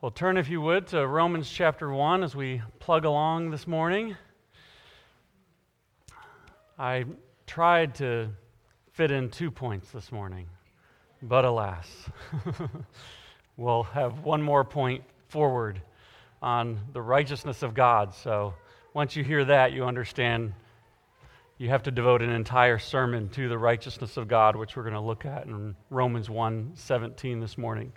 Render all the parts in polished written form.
Well, turn, if you would, to Romans chapter 1 as we plug along this morning. I tried to fit in 2 points this morning, but alas, we'll have one more point forward on the righteousness of God. So once you hear that, you understand you have to devote an entire sermon to the righteousness of God, which we're going to look at in Romans 1:17 this morning.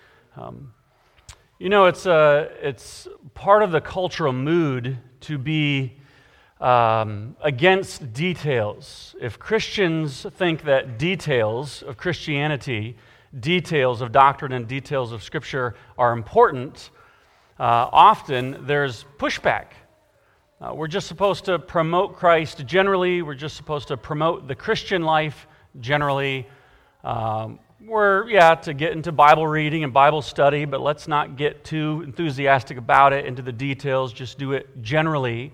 It's part of the cultural mood to be against details. If Christians think that details of Christianity, details of doctrine, and details of Scripture are important, often there's pushback. We're just supposed to promote Christ generally. We're just supposed to promote the Christian life generally. We're to get into Bible reading and Bible study, but let's not get too enthusiastic about it, into the details, just do it generally.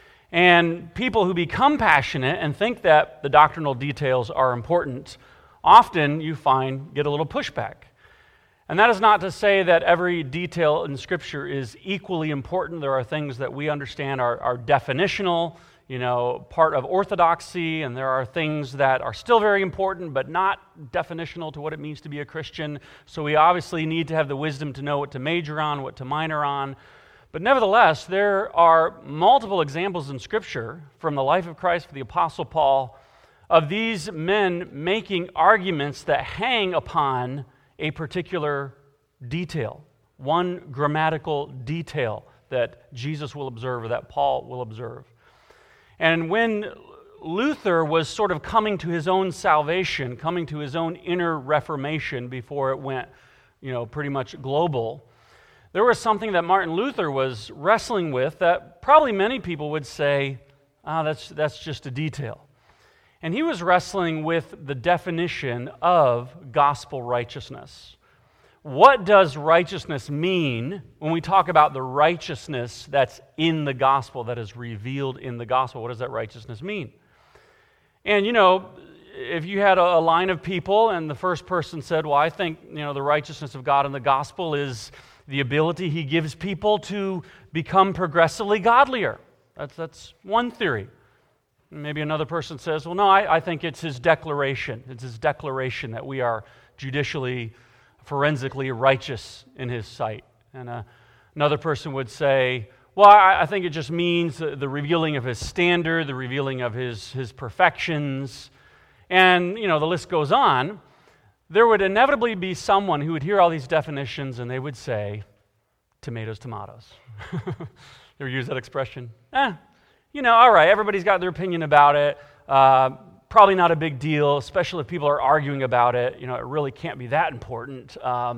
And people who become passionate and think that the doctrinal details are important, often you find get a little pushback. And that is not to say that every detail in Scripture is equally important. There are things that we understand are definitional, part of orthodoxy, and there are things that are still very important but not definitional to what it means to be a Christian. So we obviously need to have the wisdom to know what to major on, what to minor on. But nevertheless, there are multiple examples in Scripture from the life of Christ, for the Apostle Paul, of these men making arguments that hang upon a particular detail, one grammatical detail that Jesus will observe or that Paul will observe. And when Luther was sort of coming to his own salvation, coming to his own inner reformation before it went, pretty much global, there was something that Martin Luther was wrestling with that probably many people would say, that's just a detail. And he was wrestling with the definition of gospel righteousness. What does righteousness mean when we talk about the righteousness that's in the gospel, that is revealed in the gospel? What does that righteousness mean? And, if you had a line of people and the first person said, well, I think, the righteousness of God in the gospel is the ability He gives people to become progressively godlier. That's one theory. Maybe another person says, well, no, I think it's His declaration. It's His declaration that we are judicially, forensically righteous in His sight. And another person would say, well, I think it just means the revealing of His standard, the revealing of His perfections. And, the list goes on. There would inevitably be someone who would hear all these definitions and they would say, tomatoes, tomatoes. You ever use that expression? All right, everybody's got their opinion about it. Probably not a big deal, especially if people are arguing about it. It really can't be that important.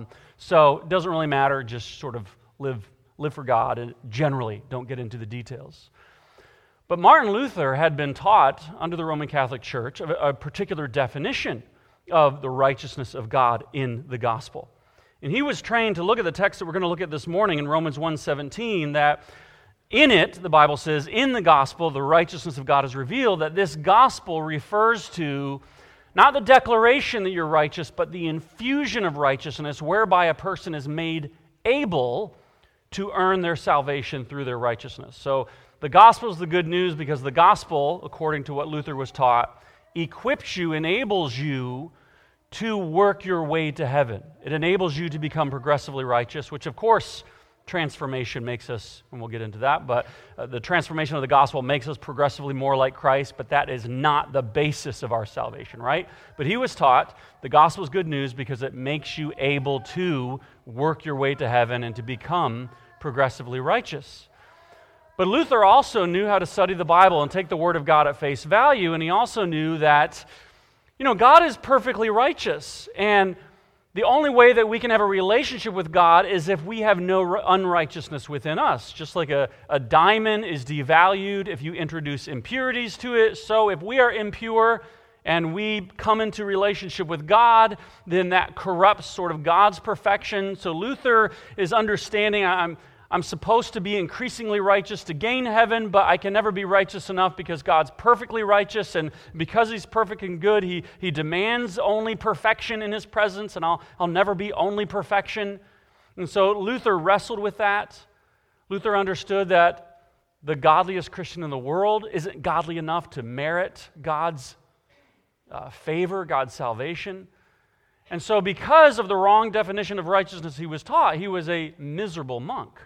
So it doesn't really matter. Just sort of live for God and generally don't get into the details. But Martin Luther had been taught under the Roman Catholic Church a particular definition of the righteousness of God in the gospel. And he was trained to look at the text that we're going to look at this morning in Romans 1:17, that in it, the Bible says, in the gospel, the righteousness of God is revealed, that this gospel refers to not the declaration that you're righteous, but the infusion of righteousness whereby a person is made able to earn their salvation through their righteousness. So the gospel is the good news because the gospel, according to what Luther was taught, equips you, enables you to work your way to heaven. It enables you to become progressively righteous, which of course transformation makes us, and we'll get into that, but the transformation of the gospel makes us progressively more like Christ, but that is not the basis of our salvation, right? But he was taught the gospel is good news because it makes you able to work your way to heaven and to become progressively righteous. But Luther also knew how to study the Bible and take the Word of God at face value, and he also knew that, God is perfectly righteous, and the only way that we can have a relationship with God is if we have no unrighteousness within us. Just like a diamond is devalued if you introduce impurities to it, so if we are impure and we come into relationship with God, then that corrupts sort of God's perfection. So Luther is understanding, I'm supposed to be increasingly righteous to gain heaven, but I can never be righteous enough because God's perfectly righteous, and because He's perfect and good, He demands only perfection in His presence, and I'll never be only perfection. And so Luther wrestled with that. Luther understood that the godliest Christian in the world isn't godly enough to merit God's favor, God's salvation. And so because of the wrong definition of righteousness he was taught, he was a miserable monk.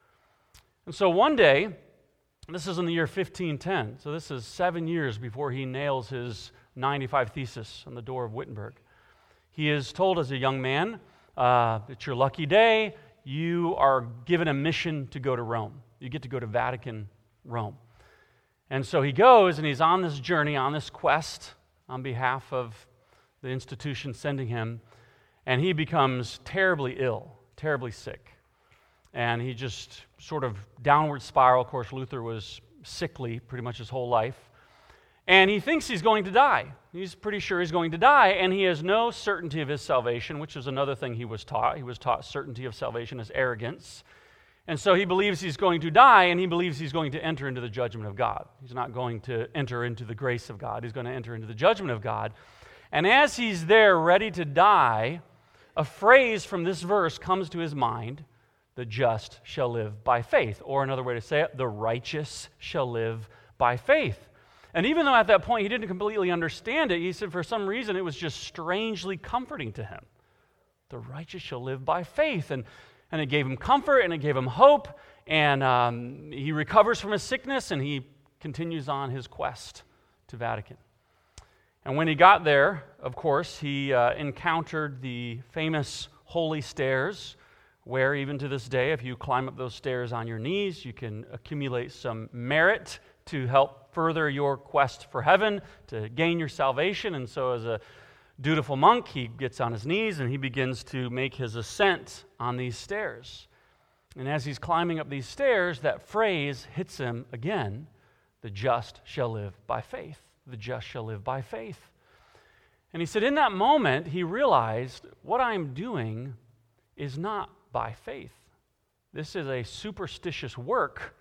And so one day, this is in the year 1510, so this is 7 years before he nails his 95 Thesis on the door of Wittenberg. He is told as a young man, it's your lucky day, you are given a mission to go to Rome. You get to go to Vatican, Rome. And so he goes and he's on this journey, on this quest on behalf of the institution sending him, and he becomes terribly ill, terribly sick. And he just sort of downward spiral. Of course, Luther was sickly pretty much his whole life. And he thinks he's going to die. He's pretty sure he's going to die, and he has no certainty of his salvation, which is another thing he was taught. He was taught certainty of salvation as arrogance. And so he believes he's going to die, and he believes he's going to enter into the judgment of God. He's not going to enter into the grace of God. He's going to enter into the judgment of God. And as he's there ready to die, a phrase from this verse comes to his mind: the just shall live by faith. Or another way to say it, the righteous shall live by faith. And even though at that point he didn't completely understand it, he said for some reason it was just strangely comforting to him. The righteous shall live by faith. And it gave him comfort, and it gave him hope, and he recovers from his sickness, and he continues on his quest to Vatican. And when he got there, of course, he encountered the famous holy stairs, where even to this day, if you climb up those stairs on your knees, you can accumulate some merit to help further your quest for heaven, to gain your salvation. And so as a dutiful monk, he gets on his knees and he begins to make his ascent on these stairs. And as he's climbing up these stairs, that phrase hits him again: the just shall live by faith. The just shall live by faith. And he said in that moment, he realized what I'm doing is not by faith. This is a superstitious work,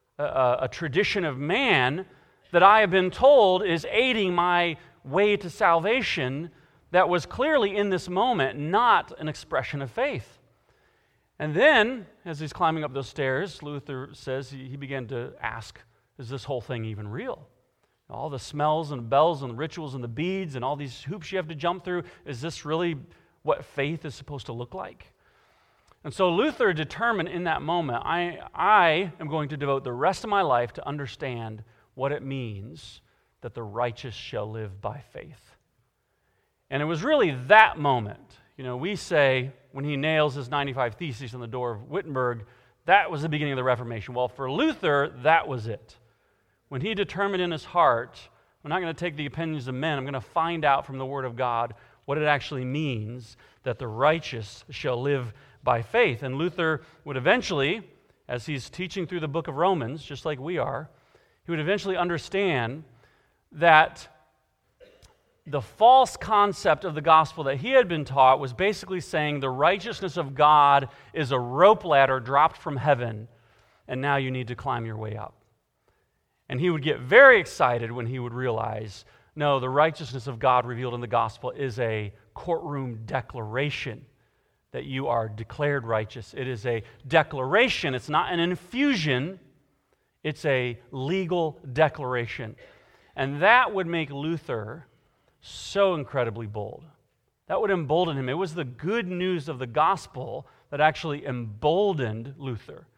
a tradition of man that I have been told is aiding my way to salvation, that was clearly in this moment not an expression of faith. And then, as he's climbing up those stairs, Luther says he began to ask, is this whole thing even real? All the smells and bells and the rituals and the beads and all these hoops you have to jump through, is this really what faith is supposed to look like? And so Luther determined in that moment, I am going to devote the rest of my life to understand what it means that the righteous shall live by faith. And it was really that moment. You know, we say when he nails his 95 Theses on the door of Wittenberg, that was the beginning of the Reformation. Well, for Luther, that was it. When he determined in his heart, I'm not going to take the opinions of men, I'm going to find out from the Word of God what it actually means that the righteous shall live by faith. And Luther would eventually, as he's teaching through the book of Romans, just like we are, he would eventually understand that the false concept of the gospel that he had been taught was basically saying the righteousness of God is a rope ladder dropped from heaven, and now you need to climb your way up. And he would get very excited when he would realize, no, the righteousness of God revealed in the gospel is a courtroom declaration that you are declared righteous. It is a declaration. It's not an infusion. It's a legal declaration. And that would make Luther so incredibly bold. That would embolden him. It was the good news of the gospel that actually emboldened Luther.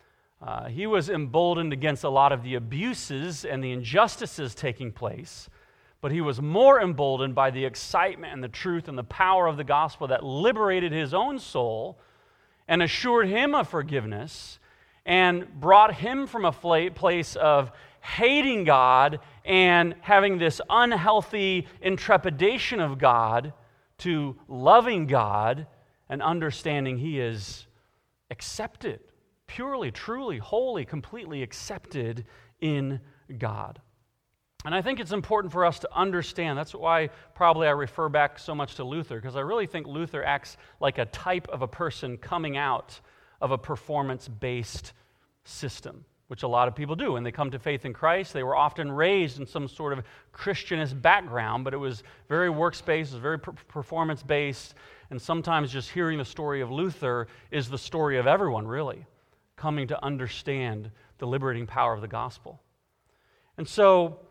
He was emboldened against a lot of the abuses and the injustices taking place, but he was more emboldened by the excitement and the truth and the power of the gospel that liberated his own soul and assured him of forgiveness and brought him from a place of hating God and having this unhealthy intrepidation of God to loving God and understanding he is accepted, purely, truly, wholly, completely accepted in God. And I think it's important for us to understand. That's why probably I refer back so much to Luther, because I really think Luther acts like a type of a person coming out of a performance-based system, which a lot of people do. When they come to faith in Christ, they were often raised in some sort of Christianist background, but it was very works-based, it was very performance-based, And sometimes just hearing the story of Luther is the story of everyone, really, coming to understand the liberating power of the gospel. And so,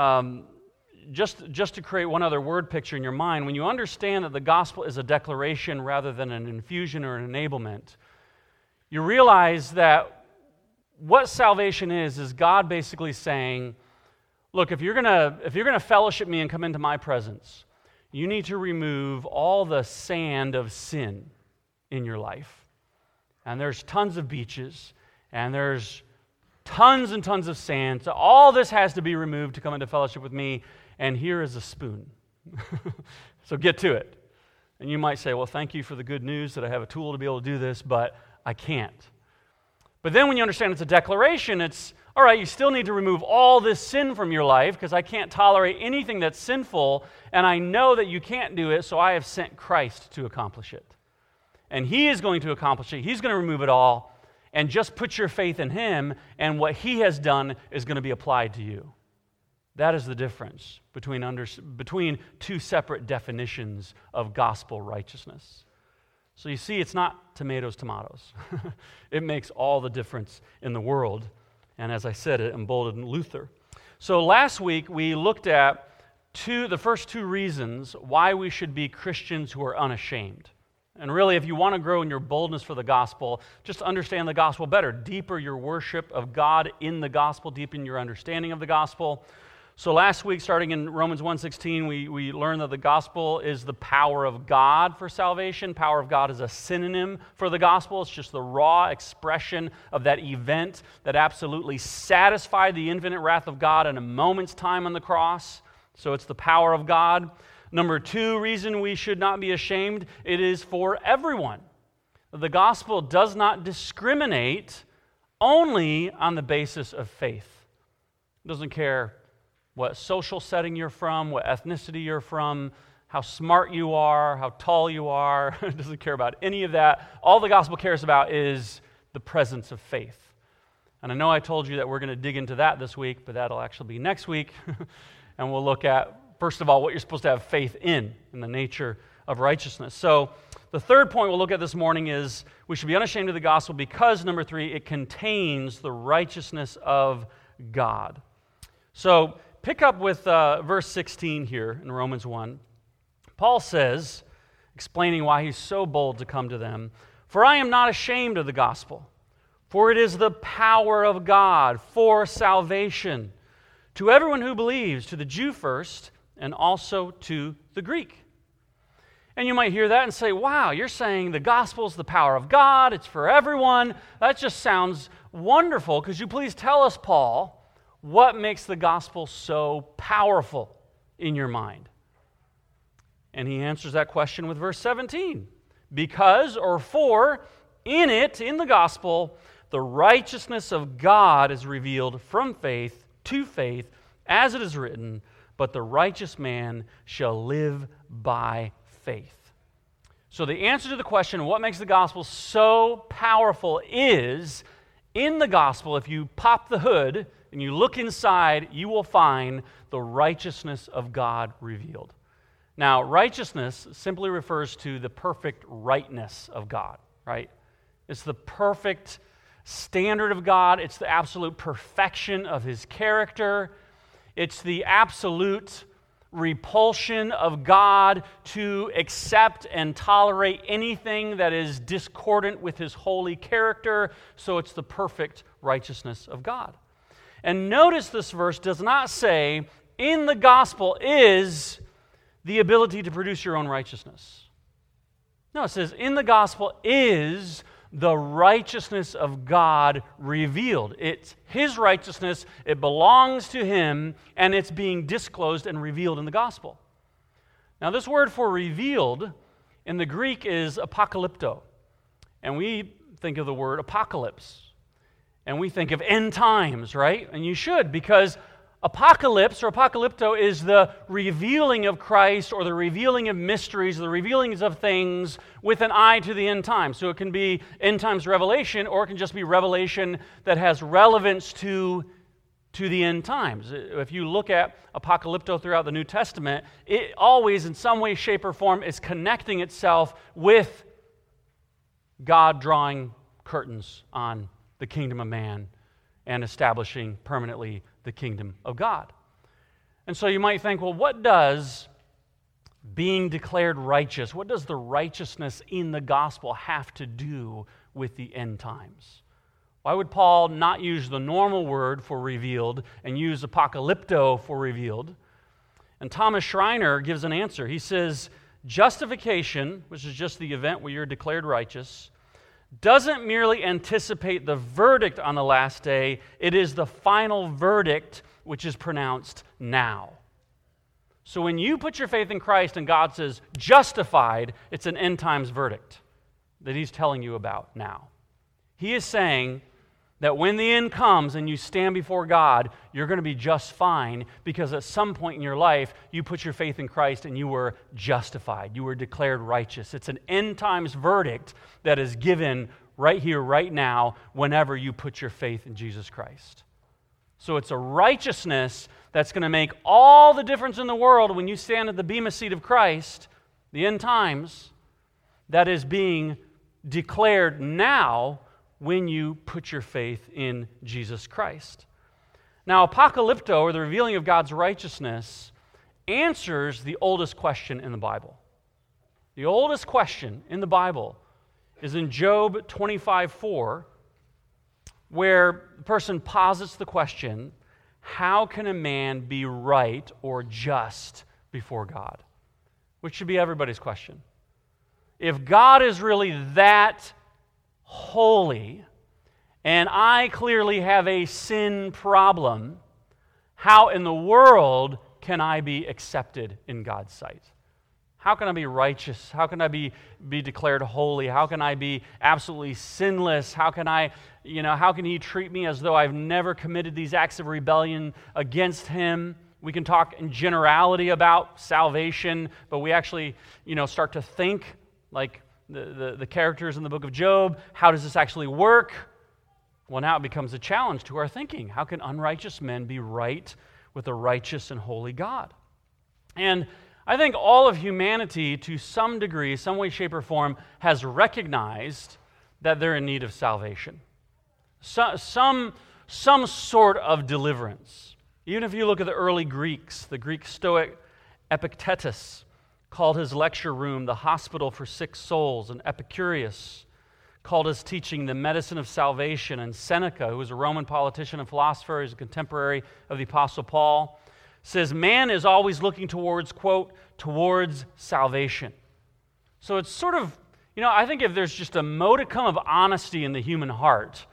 just to create one other word picture in your mind, when you understand that the gospel is a declaration rather than an infusion or an enablement, you realize that what salvation is God basically saying, look, if you're gonna fellowship me and come into my presence, you need to remove all the sand of sin in your life. And there's tons of beaches, and there's tons and tons of sand. So all this has to be removed to come into fellowship with me, and here is a spoon. So get to it. And you might say, well, thank you for the good news that I have a tool to be able to do this, but I can't. But then when you understand it's a declaration, it's, all right, you still need to remove all this sin from your life because I can't tolerate anything that's sinful, and I know that you can't do it, so I have sent Christ to accomplish it. And He is going to accomplish it. He's going to remove it all, and just put your faith in Him, and what He has done is going to be applied to you. That is the difference between two separate definitions of gospel righteousness. So you see, it's not tomatoes. It makes all the difference in the world. And as I said, it emboldened Luther. So last week, we looked at the first two reasons why we should be Christians who are unashamed. And really, if you want to grow in your boldness for the gospel, just understand the gospel better. Deeper your worship of God in the gospel, deepen your understanding of the gospel. So last week, starting in Romans 1:16, we learned that the gospel is the power of God for salvation. Power of God is a synonym for the gospel. It's just the raw expression of that event that absolutely satisfied the infinite wrath of God in a moment's time on the cross. So it's the power of God. Number two reason we should not be ashamed, it is for everyone. The gospel does not discriminate only on the basis of faith. It doesn't care what social setting you're from, what ethnicity you're from, how smart you are, how tall you are. It doesn't care about any of that. All the gospel cares about is the presence of faith. And I know I told you that we're going to dig into that this week, but that'll actually be next week. And we'll look at, first of all, what you're supposed to have faith in the nature of righteousness. So the third point we'll look at this morning is we should be unashamed of the gospel because, number three, it contains the righteousness of God. So pick up with verse 16 here in Romans 1. Paul says, explaining why he's so bold to come to them, "For I am not ashamed of the gospel, for it is the power of God for salvation to everyone who believes, to the Jew first, and also to the Greek." And you might hear that and say, wow, you're saying the gospel is the power of God, it's for everyone. That just sounds wonderful. Could you please tell us, Paul, what makes the gospel so powerful in your mind? And he answers that question with verse 17. Because, or for, in it, in the gospel, the righteousness of God is revealed from faith to faith, as it is written, but the righteous man shall live by faith. So the answer to the question, what makes the gospel so powerful, is in the gospel, if you pop the hood and you look inside, you will find the righteousness of God revealed. Now, righteousness simply refers to the perfect rightness of God, right? It's the perfect standard of God. It's the absolute perfection of His character. It's the absolute repulsion of God to accept and tolerate anything that is discordant with His holy character. So it's the perfect righteousness of God. And notice this verse does not say, in the gospel is the ability to produce your own righteousness. No, it says, in the gospel is the righteousness of God revealed. It's His righteousness, it belongs to Him, and it's being disclosed and revealed in the gospel. Now, this word for revealed in the Greek is apocalypto. And we think of the word apocalypse. And we think of end times, right? And you should, because apocalypse or apocalypto is the revealing of Christ or the revealing of mysteries, the revealings of things with an eye to the end times. So it can be end times revelation, or it can just be revelation that has relevance to to the end times. If you look at apocalypto throughout the New Testament, it always, in some way, shape, or form, is connecting itself with God drawing curtains on the kingdom of man and establishing permanently the kingdom of God. And so you might think, well, what does being declared righteous, what does the righteousness in the gospel have to do with the end times? Why would Paul not use the normal word for revealed and use apocalypto for revealed? And Thomas Schreiner gives an answer. He says, justification, which is just the event where you're declared righteous, doesn't merely anticipate the verdict on the last day, it is the final verdict which is pronounced now. So when you put your faith in Christ and God says justified, it's an end times verdict that he's telling you about now. He is saying that when the end comes and you stand before God, you're going to be just fine because at some point in your life, you put your faith in Christ and you were justified. You were declared righteous. It's an end times verdict that is given right here, right now, whenever you put your faith in Jesus Christ. So it's a righteousness that's going to make all the difference in the world when you stand at the bema seat of Christ, the end times, that is being declared now when you put your faith in Jesus Christ. Now, apocalypto, or the revealing of God's righteousness, answers the oldest question in the Bible. The oldest question in the Bible is in Job 25:4, where the person posits the question, how can a man be right or just before God? Which should be everybody's question. If God is really that holy, and I clearly have a sin problem, how in the world can I be accepted in God's sight? How can I be righteous? How can I be declared holy? How can I be absolutely sinless? How can He treat me as though I've never committed these acts of rebellion against Him? We can talk in generality about salvation, but we actually, start to think like the characters in the book of Job. How does this actually work? Well, now it becomes a challenge to our thinking. How can unrighteous men be right with a righteous and holy God? And I think all of humanity, to some degree, some way, shape, or form, has recognized that they're in need of salvation. Some sort of deliverance. Even if you look at the early Greeks, the Greek Stoic Epictetus called his lecture room the hospital for sick souls, and Epicurus called his teaching the medicine of salvation, and Seneca, who was a Roman politician and philosopher, is a contemporary of the Apostle Paul, says man is always looking towards, quote, towards salvation. So it's sort of, I think if there's just a modicum of honesty in the human heart,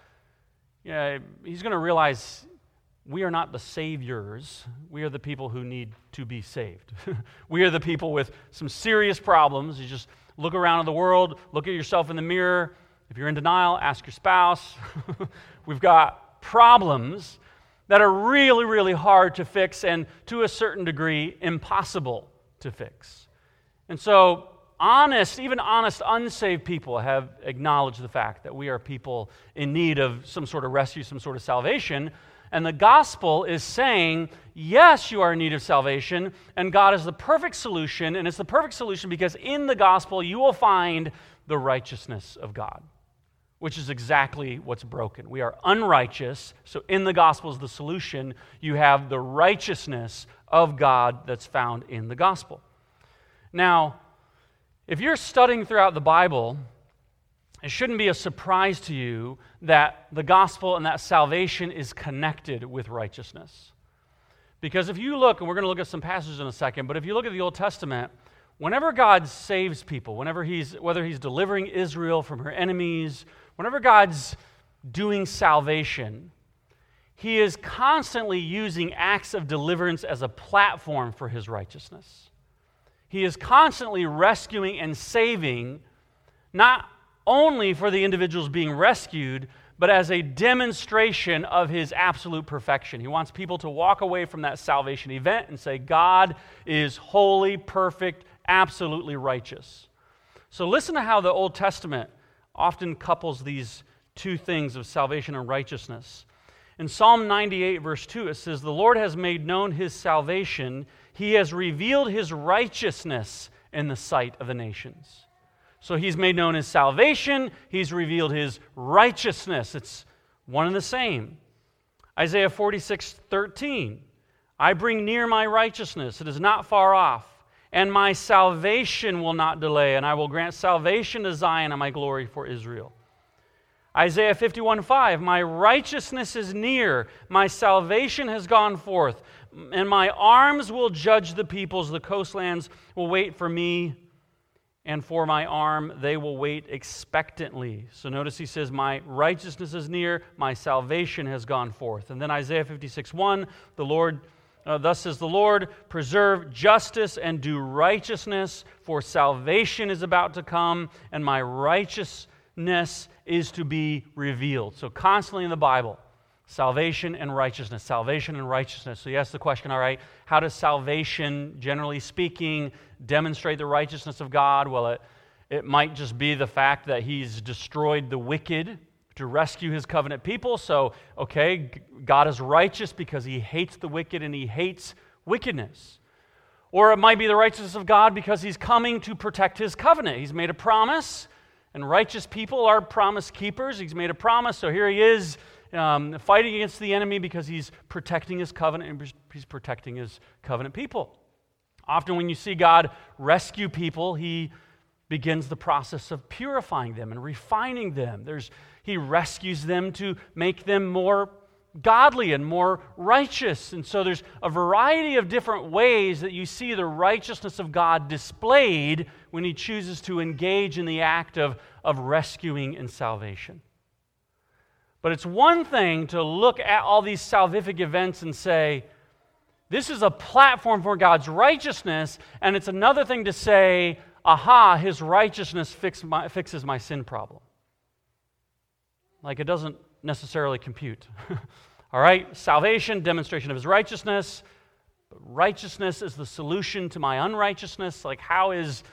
he's going to realize we are not the saviors. We are the people who need to be saved. We are the people with some serious problems. You just look around in the world, look at yourself in the mirror. If you're in denial, ask your spouse. We've got problems that are really, really hard to fix and to a certain degree impossible to fix. And so even honest, unsaved people have acknowledged the fact that we are people in need of some sort of rescue, some sort of salvation. And the gospel is saying, yes, you are in need of salvation, and God is the perfect solution, and it's the perfect solution because in the gospel you will find the righteousness of God, which is exactly what's broken. We are unrighteous, so in the gospel is the solution. You have the righteousness of God that's found in the gospel. Now, if you're studying throughout the Bible, it shouldn't be a surprise to you that the gospel and that salvation is connected with righteousness. Because if you look, and we're going to look at some passages in a second, but if you look at the Old Testament, whenever God saves people, whether he's delivering Israel from her enemies, whenever God's doing salvation, He is constantly using acts of deliverance as a platform for His righteousness. He is constantly rescuing and saving, not only for the individuals being rescued, but as a demonstration of His absolute perfection. He wants people to walk away from that salvation event and say, God is holy, perfect, absolutely righteous. So listen to how the Old Testament often couples these two things of salvation and righteousness. In Psalm 98, verse 2, it says, "The Lord has made known His salvation. He has revealed His righteousness in the sight of the nations." So He's made known His salvation. He's revealed His righteousness. It's one and the same. Isaiah 46:13, "I bring near my righteousness. It is not far off. And my salvation will not delay. And I will grant salvation to Zion and my glory for Israel." Isaiah 51:5, "My righteousness is near. My salvation has gone forth. And my arms will judge the peoples. The coastlands will wait for me. And for my arm, they will wait expectantly." So notice he says, "My righteousness is near, my salvation has gone forth." And then Isaiah 56:1, thus says the Lord, "Preserve justice and do righteousness, for salvation is about to come, and my righteousness is to be revealed." So constantly in the Bible, salvation and righteousness, salvation and righteousness. So you ask the question, all right, how does salvation, generally speaking, demonstrate the righteousness of God? Well, it might just be the fact that He's destroyed the wicked to rescue His covenant people. So, okay, God is righteous because He hates the wicked and He hates wickedness. Or it might be the righteousness of God because He's coming to protect His covenant. He's made a promise, and righteous people are promise keepers. He's made a promise, so here He is fighting against the enemy because He's protecting His covenant and He's protecting His covenant people. Often when you see God rescue people, He begins the process of purifying them and refining them. He rescues them to make them more godly and more righteous. And so there's a variety of different ways that you see the righteousness of God displayed when He chooses to engage in the act of rescuing and salvation. But it's one thing to look at all these salvific events and say, this is a platform for God's righteousness, and it's another thing to say, aha, His righteousness fixes my sin problem. Like, it doesn't necessarily compute. All right, salvation, demonstration of His righteousness. But righteousness is the solution to my unrighteousness. Like, how is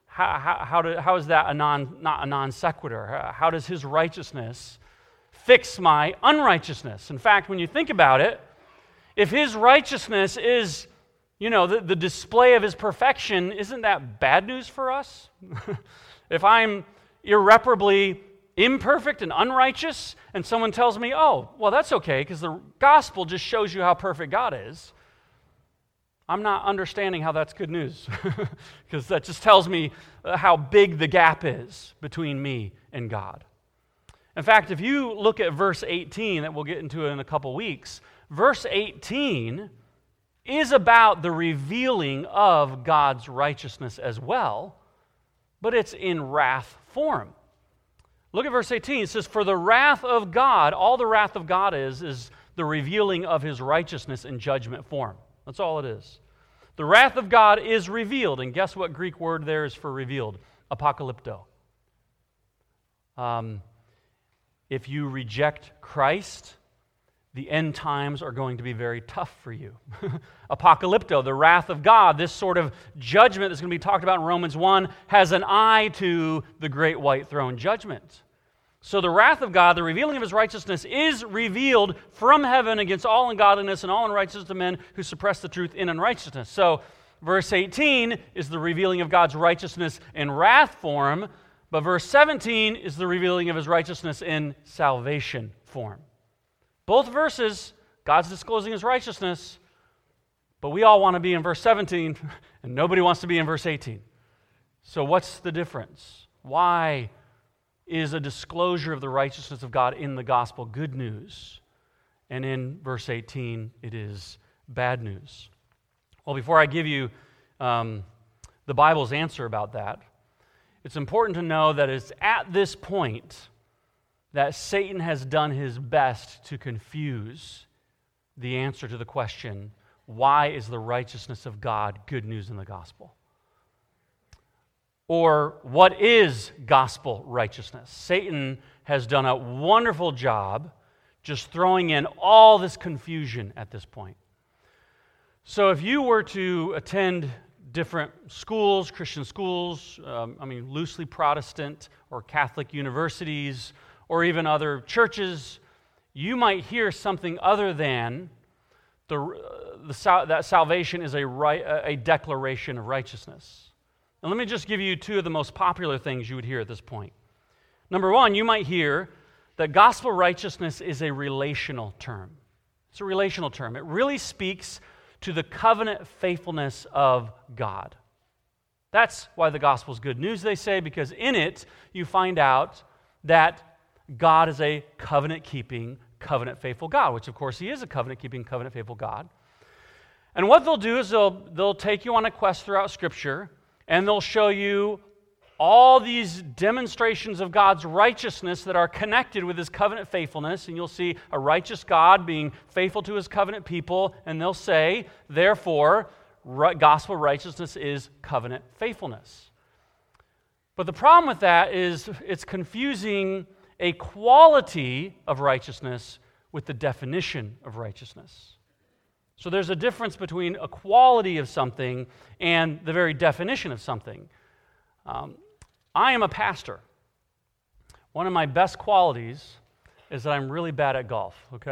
that not a non sequitur? How does His righteousness fix my unrighteousness? In fact, when you think about it, if His righteousness is, the display of His perfection, isn't that bad news for us? If I'm irreparably imperfect and unrighteous, and someone tells me, oh, well, that's okay, because the gospel just shows you how perfect God is, I'm not understanding how that's good news, because that just tells me how big the gap is between me and God. In fact, if you look at verse 18, that we'll get into in a couple weeks, verse 18 is about the revealing of God's righteousness as well, but it's in wrath form. Look at verse 18. It says, "For the wrath of God," all the wrath of God is the revealing of His righteousness in judgment form. That's all it is. The wrath of God is revealed, and guess what Greek word there is for revealed? Apocalypto. If you reject Christ, the end times are going to be very tough for you. Apocalypto, the wrath of God, this sort of judgment that's going to be talked about in Romans 1, has an eye to the great white throne judgment. So the wrath of God, the revealing of His righteousness, is revealed from heaven against all ungodliness and all unrighteousness of men who suppress the truth in unrighteousness. So verse 18 is the revealing of God's righteousness in wrath form, but verse 17 is the revealing of His righteousness in salvation form. Both verses, God's disclosing His righteousness, but we all want to be in verse 17, and nobody wants to be in verse 18. So what's the difference? Why is a disclosure of the righteousness of God in the gospel good news, and in verse 18 it is bad news? Well, before I give you the Bible's answer about that, it's important to know that it's at this point that Satan has done his best to confuse the answer to the question, why is the righteousness of God good news in the gospel? Or what is gospel righteousness? Satan has done a wonderful job just throwing in all this confusion at this point. So if you were to attend different schools, Christian schools, loosely Protestant or Catholic universities, or even other churches, you might hear something other than that salvation is a declaration of righteousness. And let me just give you two of the most popular things you would hear at this point. Number one, you might hear that gospel righteousness is a relational term. It's a relational term. It really speaks to the covenant faithfulness of God. That's why the gospel is good news, they say, because in it you find out that God is a covenant-keeping, covenant-faithful God, which of course He is a covenant-keeping, covenant-faithful God. And what they'll do is they'll take you on a quest throughout Scripture, and they'll show you all these demonstrations of God's righteousness that are connected with His covenant faithfulness, and you'll see a righteous God being faithful to His covenant people, and they'll say, therefore, gospel righteousness is covenant faithfulness. But the problem with that is it's confusing a quality of righteousness with the definition of righteousness. So there's a difference between a quality of something and the very definition of something. I am a pastor. One of my best qualities is that I'm really bad at golf, okay?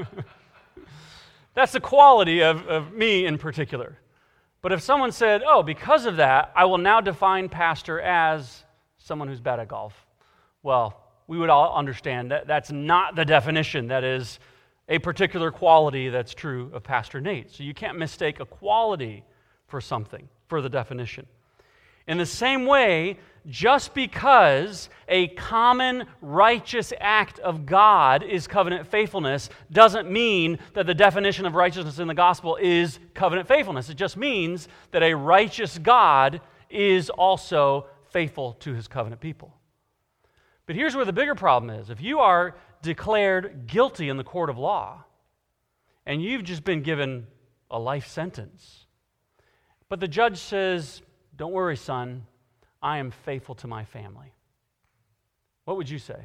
That's the quality of me in particular. But if someone said, oh, because of that, I will now define pastor as someone who's bad at golf, well, we would all understand that that's not the definition. That is a particular quality that's true of Pastor Nate. So you can't mistake a quality for something, for the definition. In the same way, just because a common righteous act of God is covenant faithfulness doesn't mean that the definition of righteousness in the gospel is covenant faithfulness. It just means that a righteous God is also faithful to His covenant people. But here's where the bigger problem is. If you are declared guilty in the court of law, and you've just been given a life sentence, but the judge says, don't worry, son, I am faithful to my family. What would you say?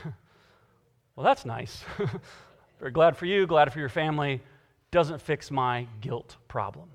Well, that's nice. Very glad for you, glad for your family. Doesn't fix my guilt problem.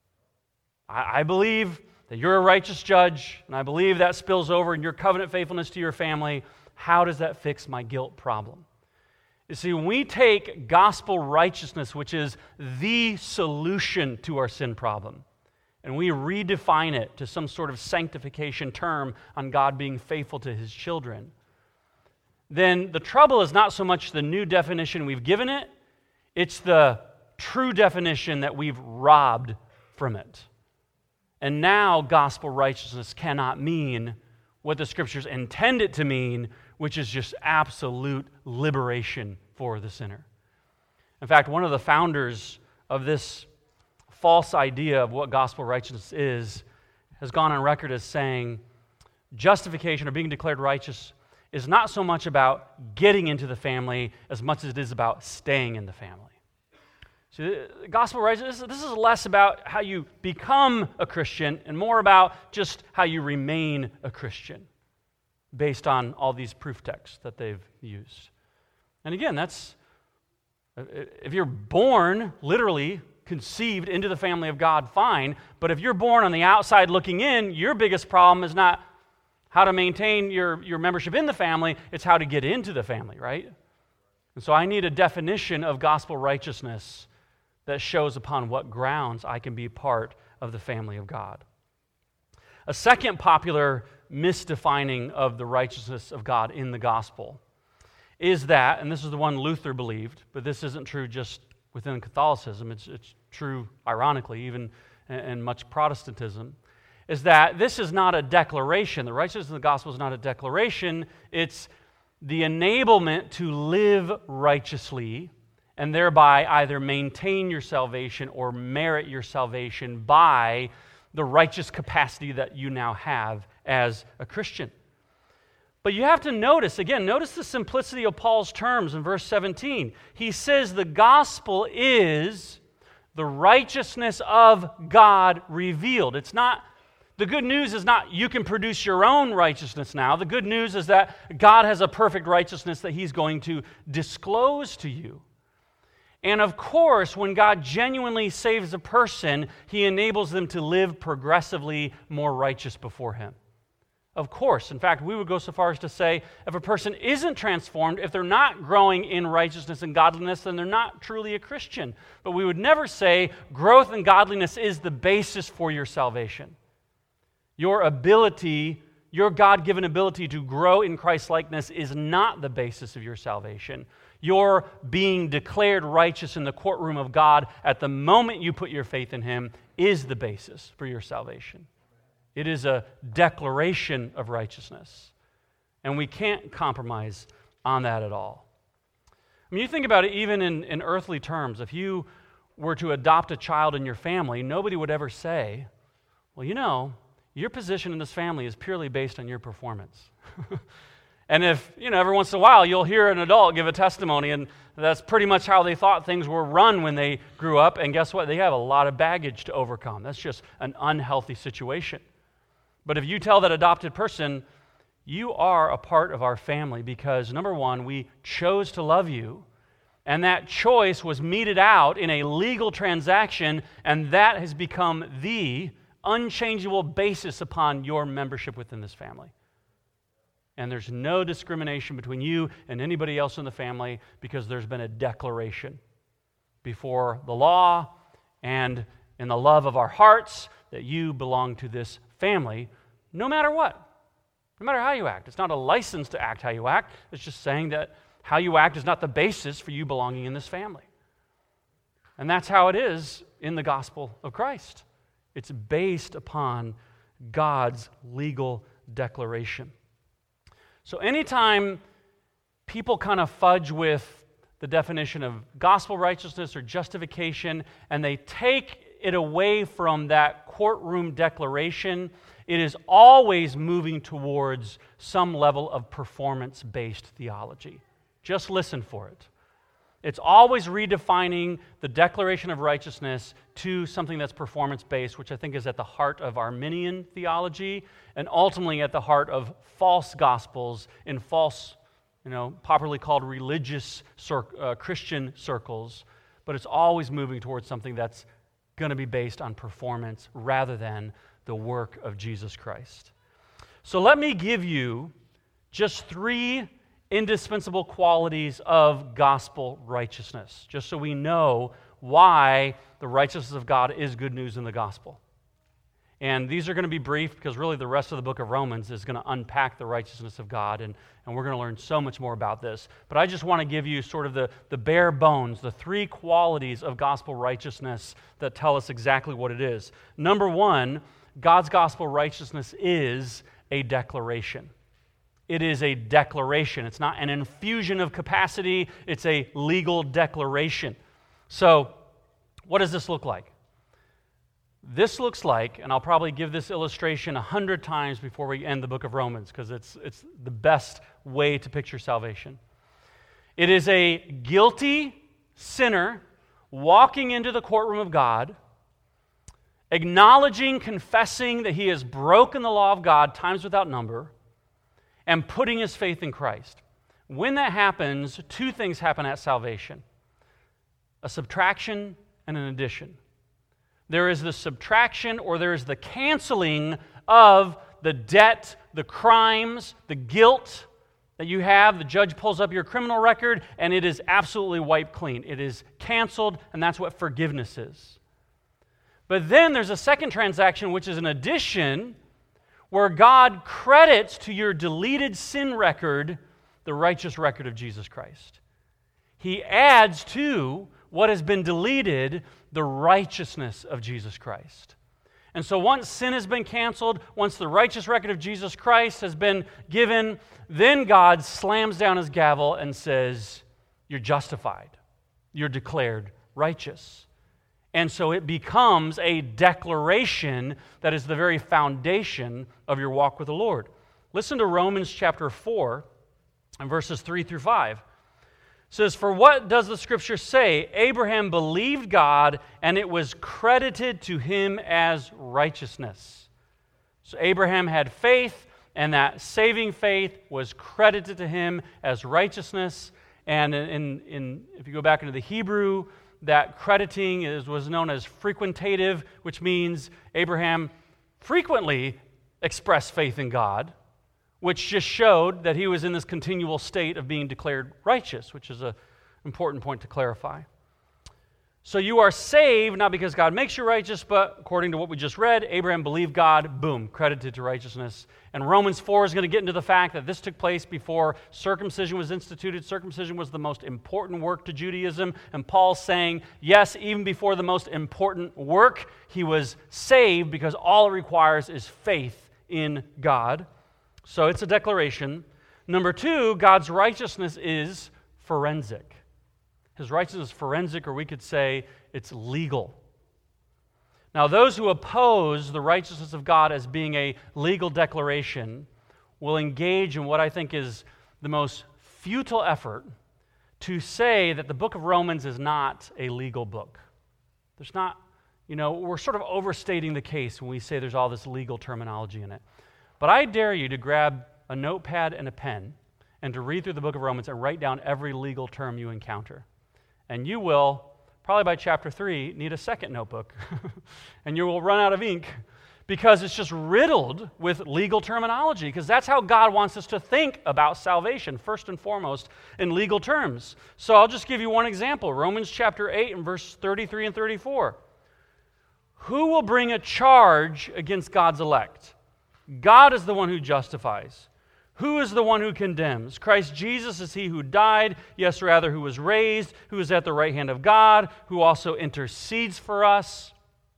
I believe that you're a righteous judge, and I believe that spills over in your covenant faithfulness to your family. How does that fix my guilt problem? You see, when we take gospel righteousness, which is the solution to our sin problem, and we redefine it to some sort of sanctification term on God being faithful to His children, then the trouble is not so much the new definition we've given it, it's the true definition that we've robbed from it. And now gospel righteousness cannot mean what the Scriptures intend it to mean, which is just absolute liberation for the sinner. In fact, one of the founders of this false idea of what gospel righteousness is has gone on record as saying justification or being declared righteous is not so much about getting into the family as much as it is about staying in the family. So gospel righteousness, this is less about how you become a Christian and more about just how you remain a Christian based on all these proof texts that they've used. And again, that's, if you're born, literally conceived into the family of God, fine. But if you're born on the outside looking in, your biggest problem is not how to maintain your membership in the family, it's how to get into the family, right? And so I need a definition of gospel righteousness that shows upon what grounds I can be part of the family of God. A second popular misdefining of the righteousness of God in the gospel is that, and this is the one Luther believed, but this isn't true just within Catholicism, it's true, ironically, even in much Protestantism, is that this is not a declaration. The righteousness of the gospel is not a declaration, it's the enablement to live righteously and thereby either maintain your salvation or merit your salvation by the righteous capacity that you now have as a Christian. But you have to notice the simplicity of Paul's terms in verse 17. He says the gospel is the righteousness of God revealed. It's not, the good news is not you can produce your own righteousness now. The good news is that God has a perfect righteousness that He's going to disclose to you. And of course, when God genuinely saves a person, He enables them to live progressively more righteous before Him. Of course. In fact, we would go so far as to say if a person isn't transformed, if they're not growing in righteousness and godliness, then they're not truly a Christian. But we would never say growth in godliness is the basis for your salvation. Your ability, your God-given ability to grow in Christ-likeness is not the basis of your salvation. Your being declared righteous in the courtroom of God at the moment you put your faith in Him is the basis for your salvation. It is a declaration of righteousness. And we can't compromise on that at all. I mean, you think about it even in earthly terms. If you were to adopt a child in your family, nobody would ever say, well, your position in this family is purely based on your performance. And if, every once in a while you'll hear an adult give a testimony, and that's pretty much how they thought things were run when they grew up, and guess what? They have a lot of baggage to overcome. That's just an unhealthy situation. But if you tell that adopted person, you are a part of our family because, number one, we chose to love you, and that choice was meted out in a legal transaction, and that has become the unchangeable basis upon your membership within this family. And there's no discrimination between you and anybody else in the family because there's been a declaration before the law and in the love of our hearts that you belong to this family, no matter what, no matter how you act. It's not a license to act how you act. It's just saying that how you act is not the basis for you belonging in this family. And that's how it is in the gospel of Christ. It's based upon God's legal declaration. So anytime people kind of fudge with the definition of gospel righteousness or justification, and they take it away from that courtroom declaration, it is always moving towards some level of performance-based theology. Just listen for it. It's always redefining the declaration of righteousness to something that's performance-based, which I think is at the heart of Arminian theology and ultimately at the heart of false gospels in false, popularly called religious Christian circles. But it's always moving towards something that's going to be based on performance rather than the work of Jesus Christ. So let me give you just 3 indispensable qualities of gospel righteousness, just so we know why the righteousness of God is good news in the gospel. And these are going to be brief because really the rest of the book of Romans is going to unpack the righteousness of God, and we're going to learn so much more about this. But I just want to give you sort of the bare bones, the 3 qualities of gospel righteousness that tell us exactly what it is. Number 1, God's gospel righteousness is a declaration. It is a declaration. It's not an infusion of capacity. It's a legal declaration. So, what does this look like? This looks like, and I'll probably give this illustration 100 times before we end the book of Romans because it's the best way to picture salvation. It is a guilty sinner walking into the courtroom of God, acknowledging, confessing that he has broken the law of God times without number, and putting his faith in Christ. When that happens, 2 things happen at salvation: a subtraction and an addition. There is the subtraction, or there is the canceling of the debt, the crimes, the guilt that you have. The judge pulls up your criminal record, and it is absolutely wiped clean. It is canceled, and that's what forgiveness is. But then there's a second transaction, which is an addition, where God credits to your deleted sin record the righteous record of Jesus Christ. He adds to what has been deleted the righteousness of Jesus Christ. And so once sin has been canceled, once the righteous record of Jesus Christ has been given, then God slams down his gavel and says, you're justified. You're declared righteous. And so it becomes a declaration that is the very foundation of your walk with the Lord. Listen to Romans chapter 4 and verses 3 through 5. It says, "For what does the Scripture say? Abraham believed God, and it was credited to him as righteousness." So Abraham had faith, and that saving faith was credited to him as righteousness. And if you go back into the Hebrew, that crediting was known as frequentative, which means Abraham frequently expressed faith in God, which just showed that he was in this continual state of being declared righteous, which is an important point to clarify. So you are saved not because God makes you righteous, but according to what we just read, Abraham believed God, boom, credited to righteousness. And Romans 4 is going to get into the fact that this took place before circumcision was instituted. Circumcision was the most important work to Judaism. And Paul's saying, yes, even before the most important work, he was saved because all it requires is faith in God. So it's a declaration. Number two, God's righteousness is forensic. His righteousness is forensic, or we could say it's legal. Now, those who oppose the righteousness of God as being a legal declaration will engage in what I think is the most futile effort to say that the book of Romans is not a legal book. There's not, we're sort of overstating the case when we say there's all this legal terminology in it. But I dare you to grab a notepad and a pen and to read through the book of Romans and write down every legal term you encounter. And you will, probably by chapter 3, need a second notebook. And you will run out of ink because it's just riddled with legal terminology, because that's how God wants us to think about salvation, first and foremost, in legal terms. So I'll just give you one example. Romans chapter 8 and verse 33 and 34. Who will bring a charge against God's elect? God is the one who justifies. Who is the one who condemns? Christ Jesus is he who died, yes, rather, who was raised, who is at the right hand of God, who also intercedes for us.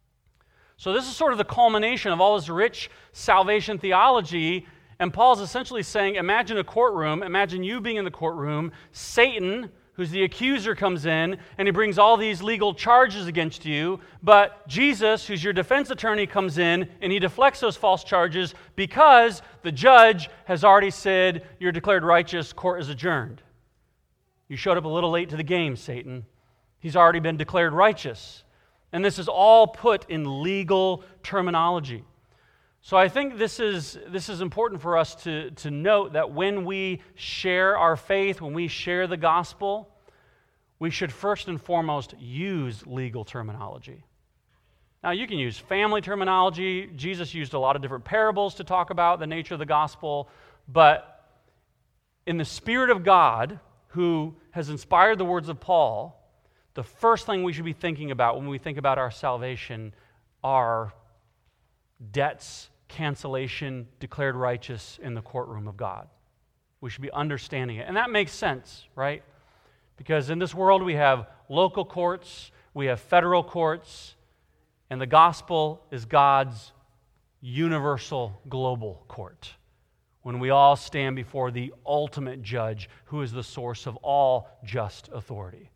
So this is sort of the culmination of all this rich salvation theology, and Paul's essentially saying, imagine a courtroom, imagine you being in the courtroom, Satan, who's the accuser, comes in, and he brings all these legal charges against you, but Jesus, who's your defense attorney, comes in, and he deflects those false charges because the judge has already said, you're declared righteous, court is adjourned. You showed up a little late to the game, Satan. He's already been declared righteous. And this is all put in legal terminology. So I think this is important for us to note that when we share our faith, when we share the gospel, we should first and foremost use legal terminology. Now, you can use family terminology. Jesus used a lot of different parables to talk about the nature of the gospel, but in the Spirit of God, who has inspired the words of Paul, the first thing we should be thinking about when we think about our salvation are debts, cancellation, declared righteous in the courtroom of God. We should be understanding it. And that makes sense, right? Because in this world we have local courts, we have federal courts, and the gospel is God's universal global court, when we all stand before the ultimate judge who is the source of all just authority.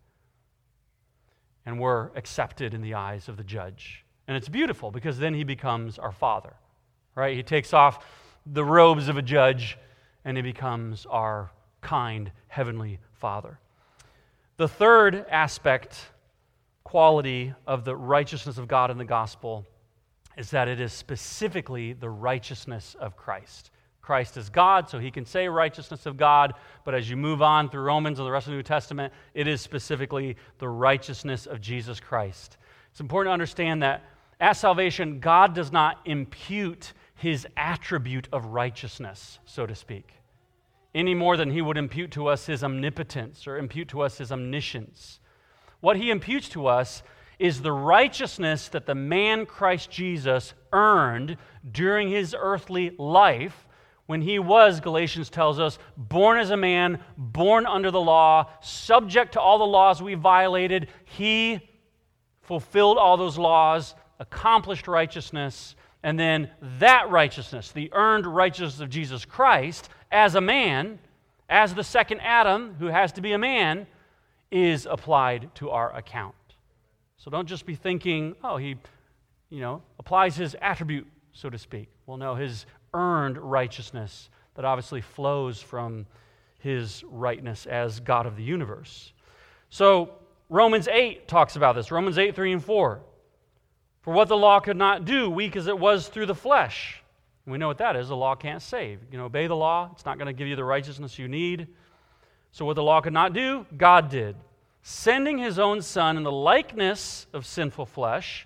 And we're accepted in the eyes of the judge. And it's beautiful because then he becomes our Father. Right? He takes off the robes of a judge and he becomes our kind heavenly Father. The third aspect, quality of the righteousness of God in the gospel is that it is specifically the righteousness of Christ. Christ is God, so he can say righteousness of God, but as you move on through Romans and the rest of the New Testament, it is specifically the righteousness of Jesus Christ. It's important to understand that at salvation, God does not impute his attribute of righteousness, so to speak, any more than he would impute to us his omnipotence or impute to us his omniscience. What he imputes to us is the righteousness that the man Christ Jesus earned during his earthly life when he was, Galatians tells us, born as a man, born under the law, subject to all the laws we violated. He fulfilled all those laws, accomplished righteousness, and then that righteousness, the earned righteousness of Jesus Christ, as a man, as the second Adam, who has to be a man, is applied to our account. So don't just be thinking, oh, he, applies his attribute, so to speak. Well, no, his earned righteousness that obviously flows from his rightness as God of the universe. So Romans 8 talks about this. Romans 8, 3 and 4. For what the law could not do, weak as it was through the flesh. We know what that is. The law can't save. You can obey the law. It's not going to give you the righteousness you need. So what the law could not do, God did, sending his own Son in the likeness of sinful flesh,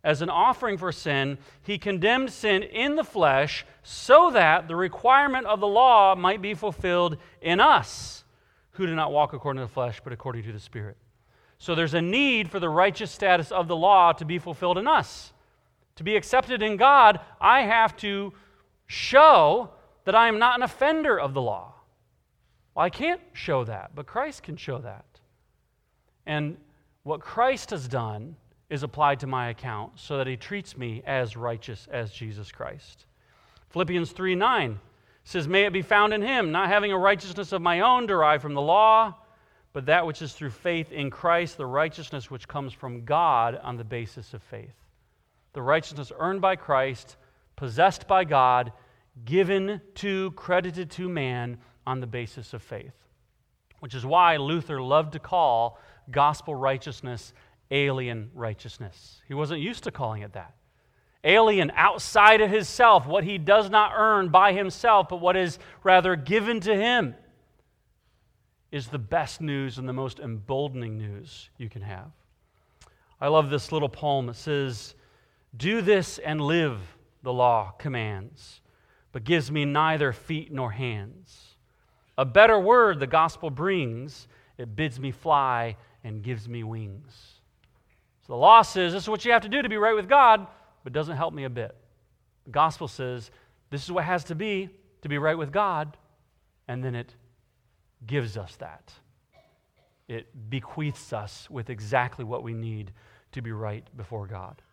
As an offering for sin, he condemned sin in the flesh so that the requirement of the law might be fulfilled in us, who do not walk according to the flesh, but according to the Spirit. So there's a need for the righteous status of the law to be fulfilled in us. To be accepted in God, I have to show that I am not an offender of the law. Well, I can't show that, but Christ can show that. And what Christ has done is applied to my account so that he treats me as righteous as Jesus Christ. Philippians 3:9 says, "May it be found in him, not having a righteousness of my own derived from the law, but that which is through faith in Christ, the righteousness which comes from God on the basis of faith." The righteousness earned by Christ, possessed by God, given to, credited to man on the basis of faith. Which is why Luther loved to call gospel righteousness alien righteousness. He wasn't used to calling it that. Alien, outside of himself, what he does not earn by himself, but what is rather given to him, is the best news and the most emboldening news you can have. I love this little poem. It says, "Do this and live, the law commands, but gives me neither feet nor hands. A better word the gospel brings, it bids me fly and gives me wings." So the law says, this is what you have to do to be right with God, but doesn't help me a bit. The gospel says, this is what has to be right with God, and then it gives us that. It bequeaths us with exactly what we need to be right before God.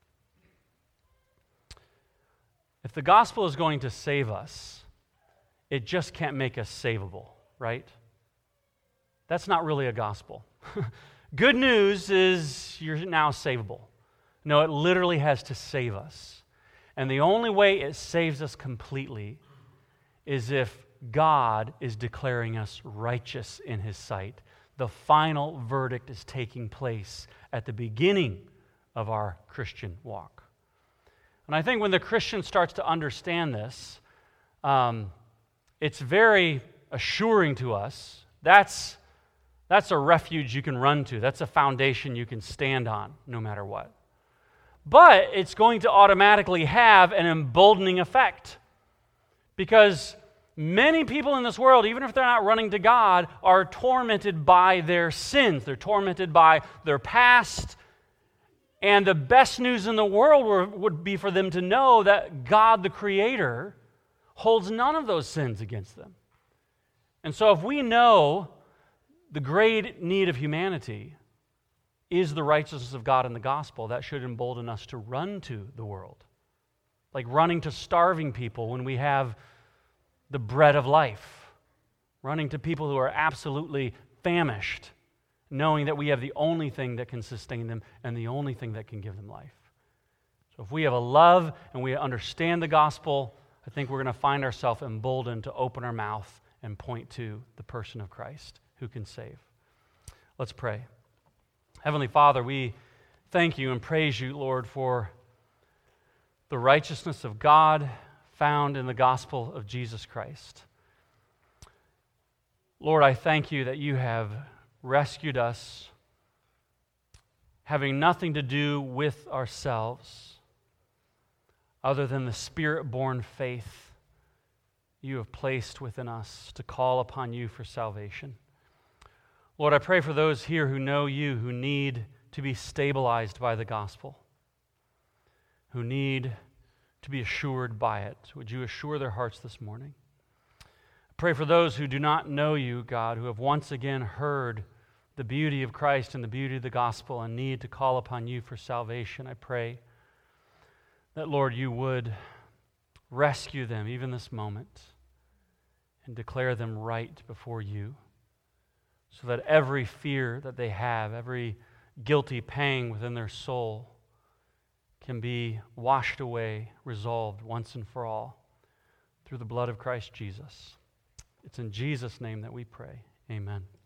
If the gospel is going to save us, it just can't make us savable, right? That's not really a gospel. Good news is you're now savable. No, it literally has to save us. And the only way it saves us completely is if God is declaring us righteous in his sight. The final verdict is taking place at the beginning of our Christian walk. And I think when the Christian starts to understand this, it's very assuring to us. That's a refuge you can run to. That's a foundation you can stand on no matter what. But it's going to automatically have an emboldening effect. Because many people in this world, even if they're not running to God, are tormented by their sins. They're tormented by their past. And the best news in the world would be for them to know that God, the Creator, holds none of those sins against them. And so if we know the great need of humanity is the righteousness of God in the gospel, that should embolden us to run to the world. Like running to starving people when we have the bread of life. Running to people who are absolutely famished, knowing that we have the only thing that can sustain them and the only thing that can give them life. So if we have a love and we understand the gospel, I think we're going to find ourselves emboldened to open our mouth and point to the person of Christ who can save. Let's pray. Heavenly Father, we thank you and praise you, Lord, for the righteousness of God found in the gospel of Jesus Christ. Lord, I thank you that you have rescued us, having nothing to do with ourselves other than the Spirit-born faith you have placed within us to call upon you for salvation. Lord, I pray for those here who know you, who need to be stabilized by the gospel, who need to be assured by it. Would you assure their hearts this morning? I pray for those who do not know you, God, who have once again heard the beauty of Christ and the beauty of the gospel and need to call upon you for salvation. I pray that, Lord, you would rescue them even this moment and declare them right before you, so that every fear that they have, every guilty pang within their soul can be washed away, resolved once and for all through the blood of Christ Jesus. It's in Jesus' name that we pray. Amen.